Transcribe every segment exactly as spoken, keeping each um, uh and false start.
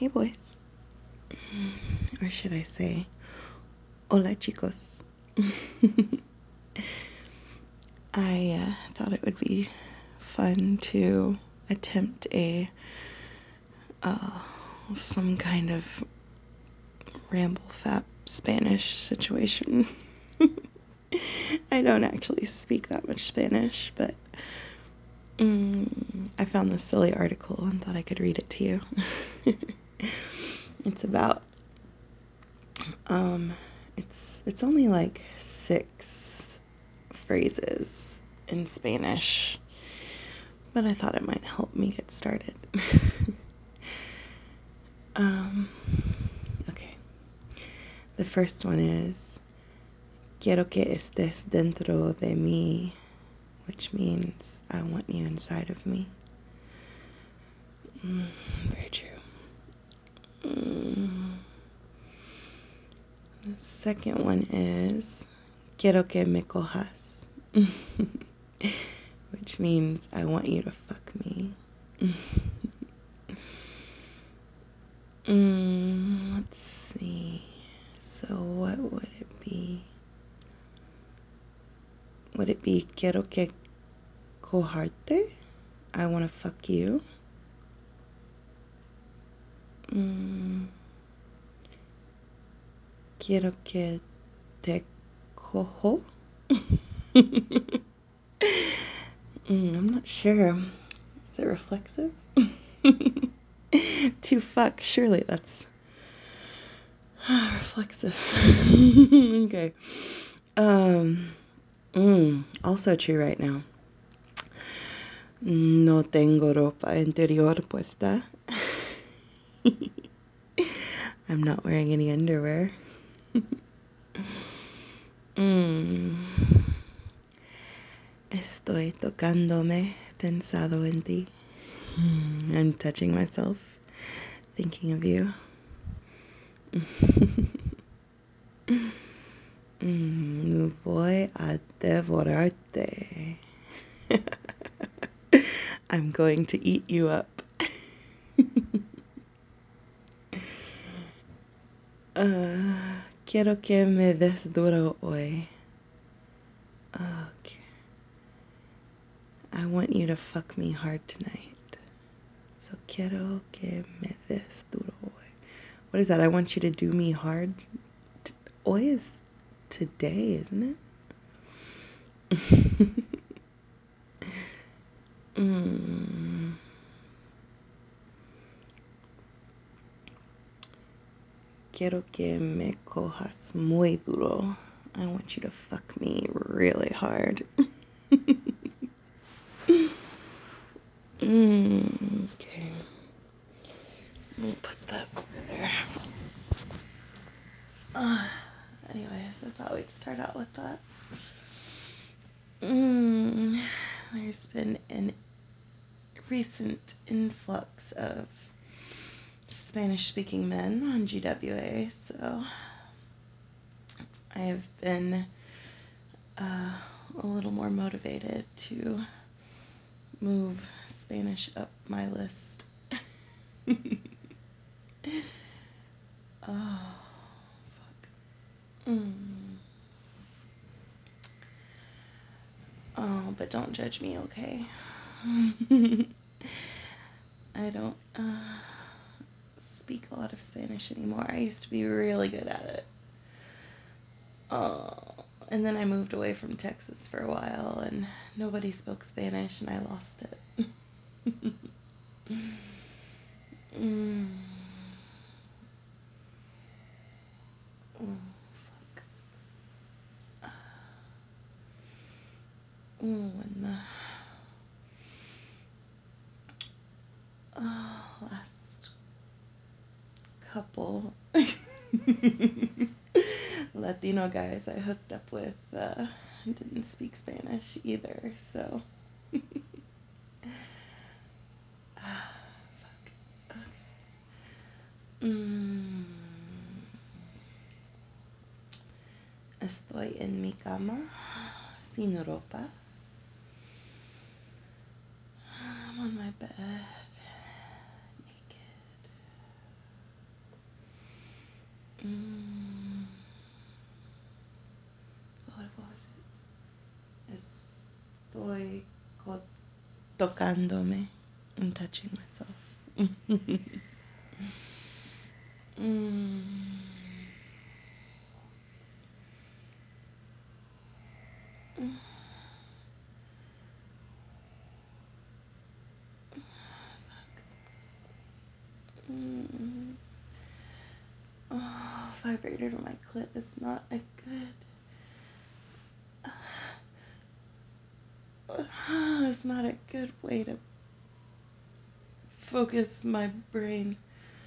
Hey boys. Or should I say, hola chicos. I uh, thought it would be fun to attempt a uh, some kind of ramble fap Spanish situation. I don't actually speak that much Spanish, but mm, I found this silly article and thought I could read it to you. It's about um it's it's only like six phrases in Spanish, but I thought it might help me get started. um okay. The first one is quiero que estés dentro de mí, which means I want you inside of me. Mm, very true. Mm. The second one is quiero que me cojas, which means I want you to fuck me. mm, let's see. So what would it be? Would it be quiero que cojarte? I want to fuck you. Mm, quiero que te cojo. mm, I'm not sure. Is it reflexive? To fuck, surely that's reflexive. Okay. Um, mm, also true right now. No tengo ropa interior puesta. I'm not wearing any underwear. mm. Estoy tocándome pensado en ti. Mm, I'm touching myself, thinking of you. mm, voy a devorarte. I'm going to eat you up. uh, quiero que me des duro hoy. Okay. I want you to fuck me hard tonight. So quiero que me des duro hoy. What is that? I want you to do me hard. T- hoy is today, isn't it? mm. Quiero que me cojas muy duro. I want you to fuck me really hard. mm, okay. We'll put that over there. Uh, anyways, I thought we'd start out with that. Mm, there's been an recent influx of Spanish-speaking men on G W A, so I have been uh, a little more motivated to move Spanish up my list. Oh, fuck. Mm. Oh, but don't judge me, okay? I don't uh, speak a lot of Spanish anymore. I used to be really good at it. Oh, and then I moved away from Texas for a while, and nobody spoke Spanish, and I lost it. mm. Oh, fuck. Oh, and the oh, last couple Latino guys I hooked up with uh, didn't speak Spanish either, so. ah, fuck. Okay. Mm. Estoy en mi cama, sin ropa. I'm on my bed, naked. Mm, what was it? Estoy co- tocándome. I'm touching myself. mm. Mm. Oh, vibrator on my clit is not a good. It's not a good way to focus my brain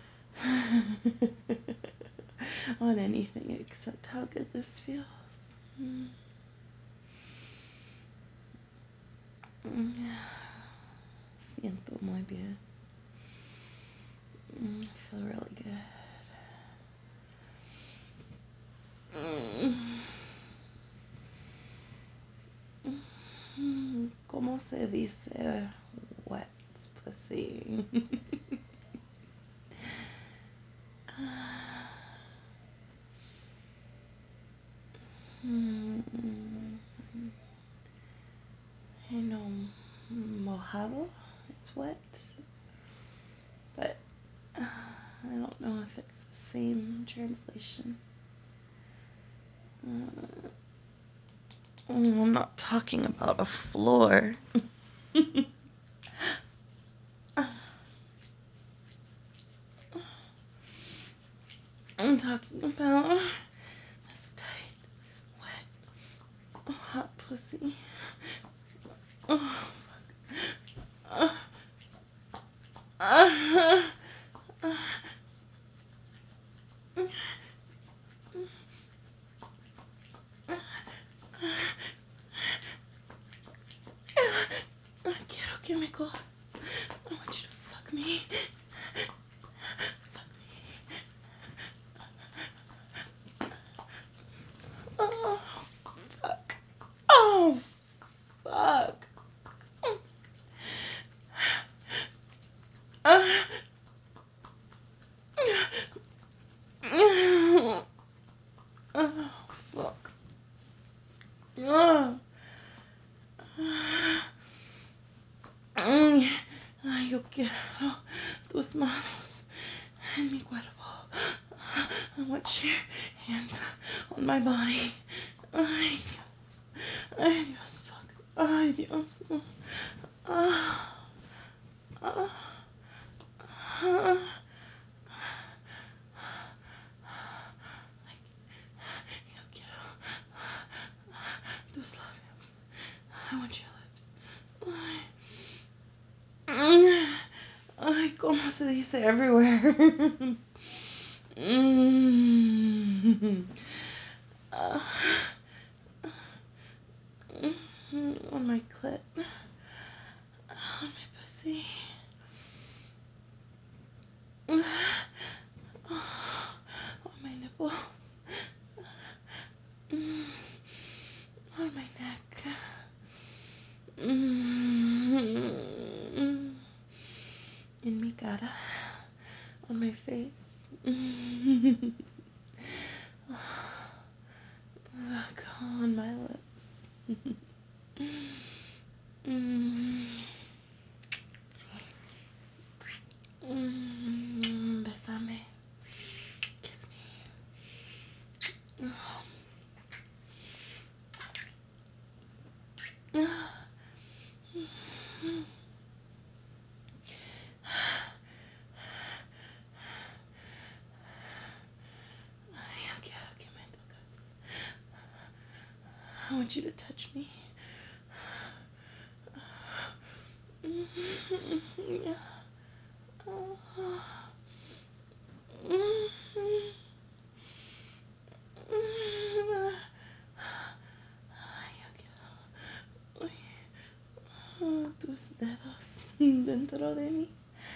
on anything except how good this feels. Mm. Siento muy bien. Mm, I feel really good. Mm. ¿Cómo se dice wet pussy? mm. I know mojado, it's wet, but uh, I don't know if it's the same translation. Uh, I'm not talking about a floor. I'm talking about this tight, wet, hot pussy. Oh, uh, uh, uh, quiero que me cojas. I want you to fuck me. Fuck me. Oh, fuck. Oh, fuck. Uh, oh, fuck. Oh. Ay, yo quiero tus manos en mi cuerpo. I want your hands on my body. Ay, Dios. Ay, Dios, fuck. Ay, Dios. Ah, ah, ah. Yo quiero tus labios. I want your lips. Ay, ay, ¿cómo se dice everywhere? mm. uh, on my clit. On my pussy. On my nipples. On my neck. In mi cara. On my face. Fuck, on my lips. mm. Mm. Besame. Kiss me. Yo quiero que me tocas. I want you to touch me. Tus dedos dentro de mí.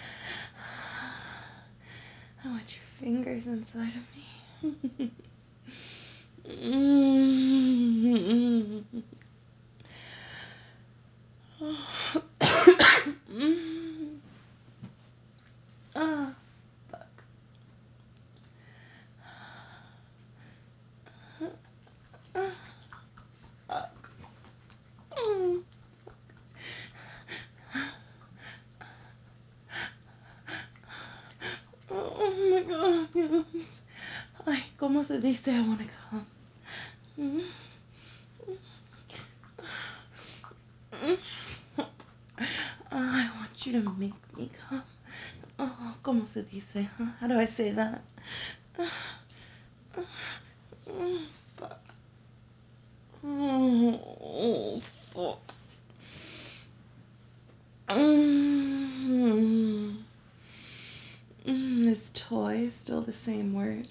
I want your fingers inside of me. Ah, fuck. ¿Cómo se dice I wanna come? Mm. Mm. I want you to make me come. Oh, ¿cómo se dice? Huh? How do I say that? Mm, fuck. Oh, fuck. Mm. Mm, is toy still the same word?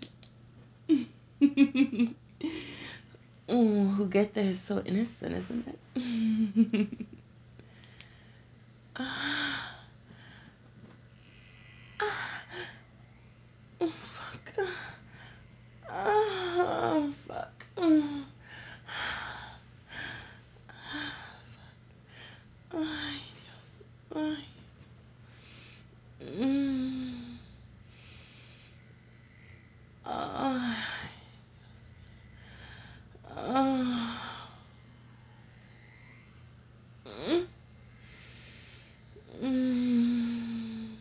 Oh, juguete is so innocent, isn't it? Ah. Ah. Oh, fuck. Oh, fuck. Oh. Ay, Dios. Ay. Mm. Ay, Dios. Ah. Mm. Mm.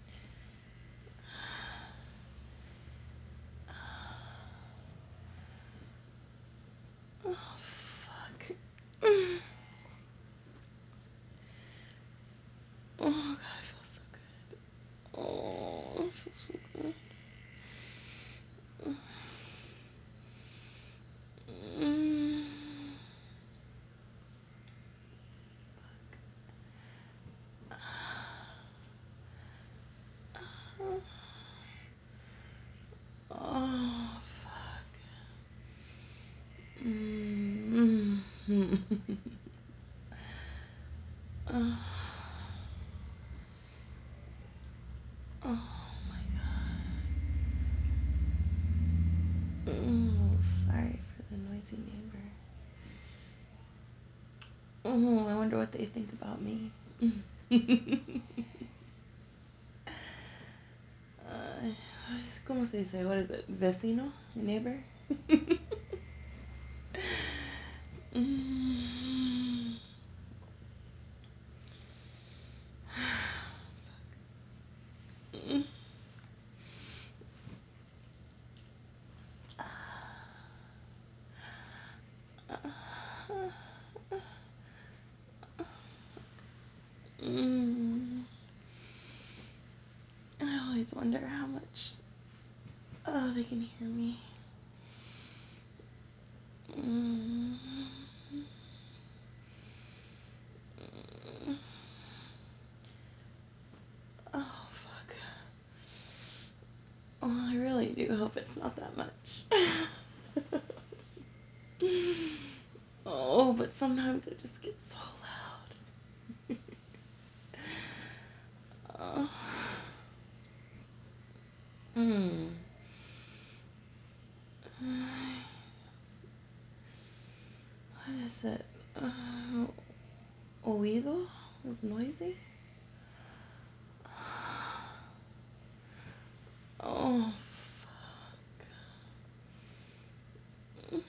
Oh, fuck. Mm. Oh, God, I feel so good. Oh, I feel so good. Mm. Oh, fuck. Mm. Oh, oh my God. Oh, sorry for the noisy neighbor. Oh, I wonder what they think about me. Uh, ¿Cómo se dice? What is it? Vecino? Neighbor? Mm. Mm. Mm. I always wonder how much oh they can hear me. Mm. Oh, fuck. Oh, I really do hope it's not that much. Oh, but sometimes it just gets so loud. Oh. Hmm. What is it? Uh, oído? Is noisy? Oh, fuck.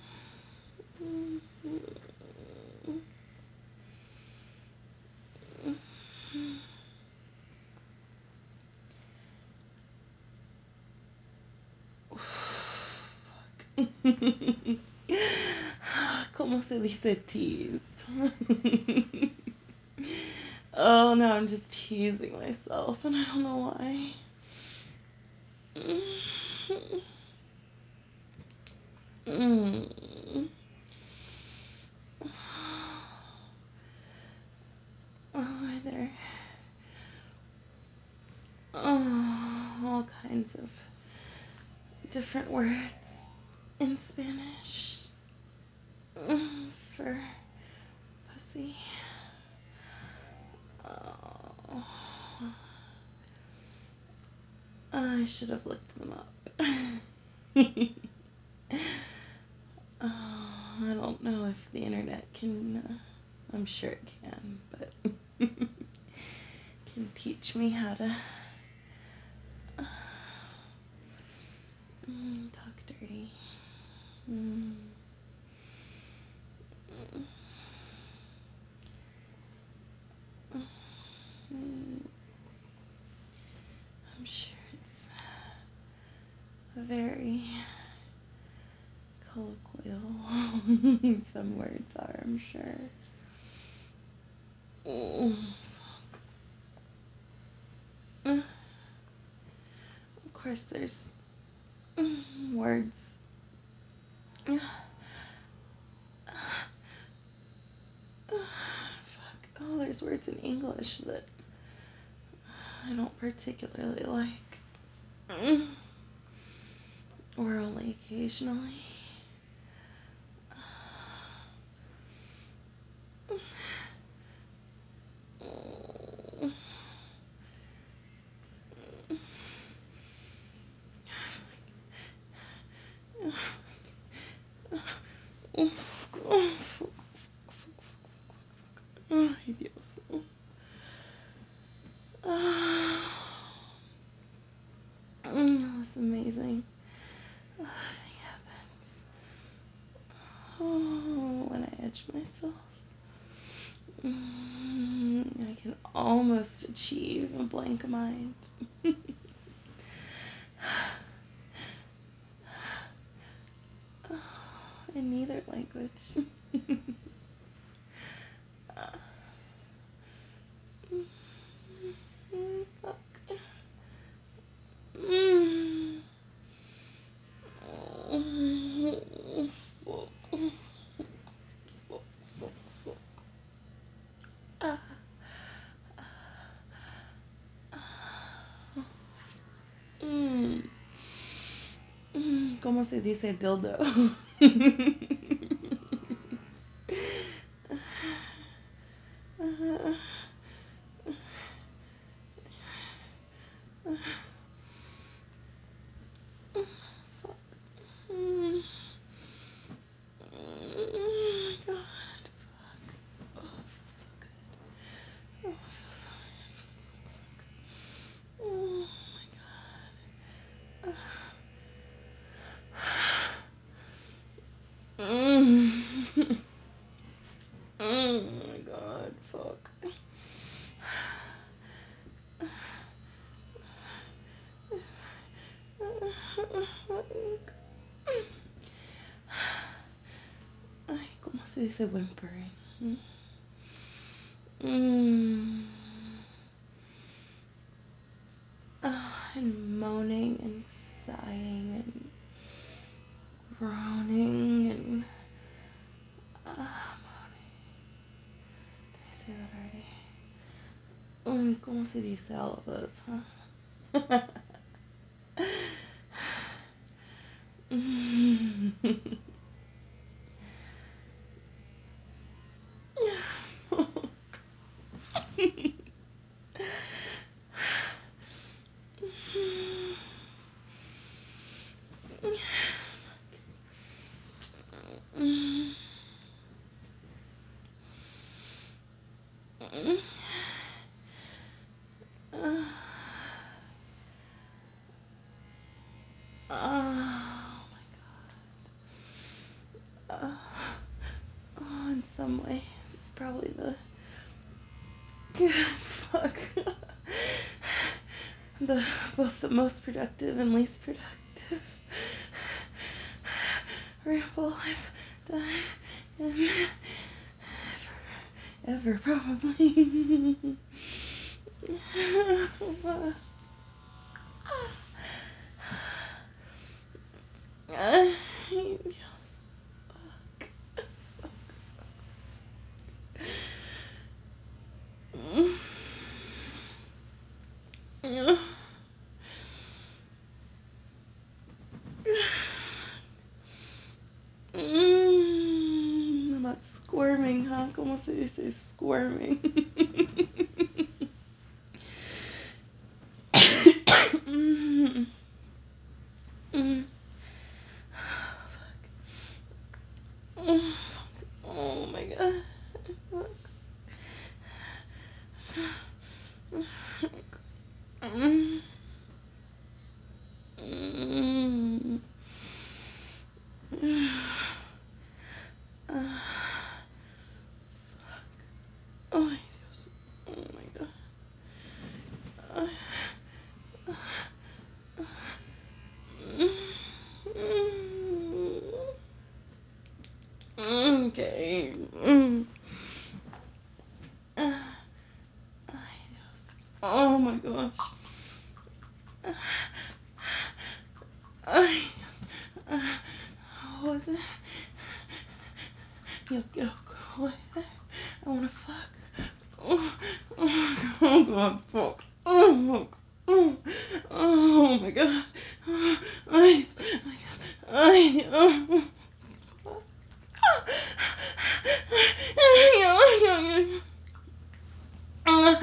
¿Cómo se dice tease? Oh no, I'm just teasing myself and I don't know why. Mm. Oh, are there oh, all kinds of different words in Spanish mm, for pussy? Oh, I should have looked them up. Oh, I don't know if the internet can, uh, I'm sure it can, but can teach me how to uh, mm, talk dirty. Mm. Mm. I'm sure it's very colloquial some words are, I'm sure. Oh, fuck. Uh, of course, there's mm, words. Uh, fuck. Oh, there's words in English that I don't particularly like. Mm. Or only occasionally. Oh. Ay, Dios. Oh, that's amazing. Nothing happens. Oh, when I edge myself, I can almost achieve a blank mind. In neither language. Fuck. Mm. Mm. Mm. ¿Cómo se dice dildo? Mm. Oh my god. Fuck. Oh, it feels so good. Oh, it feels so good. Oh my god. Mm. Oh my god. Fuck. Ay, ¿cómo se dice whimpering? Mm. Oh, and moaning and sighing and groaning and uh, moaning. Did I say that already? Mm, ¿cómo se dice all of those, huh? Oh my god. Uh, oh, in some ways, it's probably the good fuck. The both the most productive and least productive ramble I've done in ever, ever probably. Ay, Dios. Fuck. Fuck. Mm, about squirming, huh? ¿Cómo se dice squirming? mm. Mm. Mm. Oh my god. Mm. Mm. Uh. Oh my Dios. gosh. Ay, uh, what was it? Yo quiero coger. I wanna fuck. Oh, oh, oh god, fuck. Oh, fuck. Oh, oh my god. Ay, ay, ay, oh. Ay, ay, ay, ay.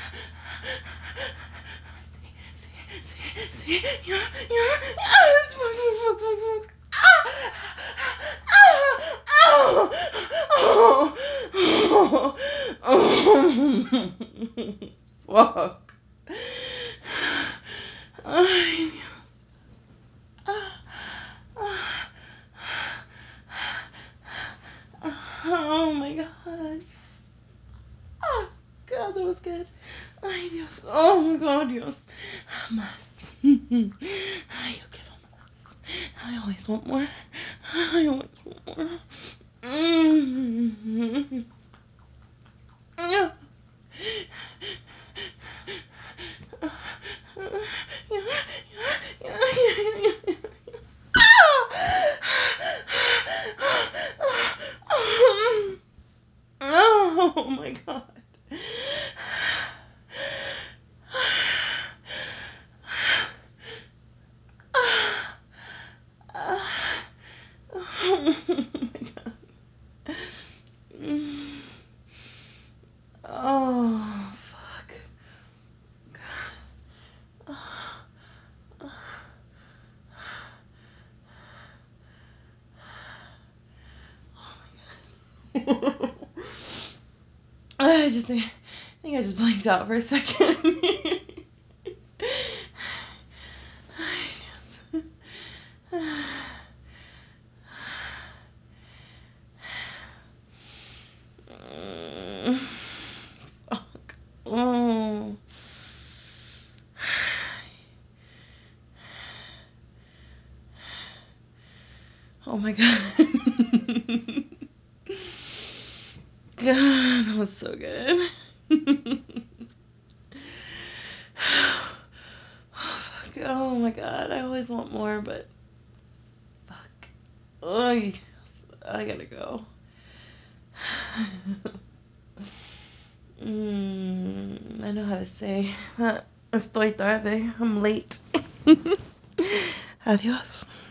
See, see, see, yeah, yeah, yes, fuck, fuck, fuck, fuck. Ah, ah, ah, oh, oh, oh, oh, fuck. Ay, Dios. Ah, ah, oh my god. Oh, God, that was good. Ay, Dios. Oh, my God, Dios. Más. Ay, yo quiero más. I always want more. I always want more. Mm. Yeah. Yeah, yeah, yeah, yeah, yeah. Oh my god. Oh my god. Oh fuck. I just think, I think I just blanked out for a second. Fuck. Oh. Oh my god. God, that was so good. Oh, fuck. Oh my god, I always want more, but fuck. Oh, yes. I gotta go. Mm, I know how to say. Estoy tarde. I'm late. Adios.